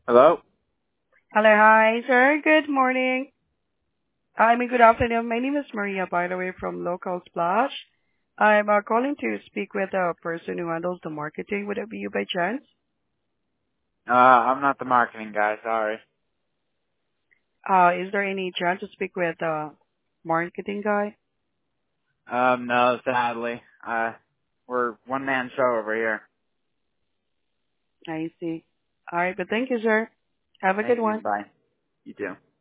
Hello? Hello. Hi, sir. Good morning. Good afternoon. My name is Maria, by the way, from Local Splash. I'm calling to speak with a person who handles the marketing. Would it be you by chance? I'm not the marketing guy, sorry. Is there any chance to speak with marketing guy? No, sadly. We're one-man show over here. I see. All right, but thank you, sir. Have a good Thank you, one. bye. You too.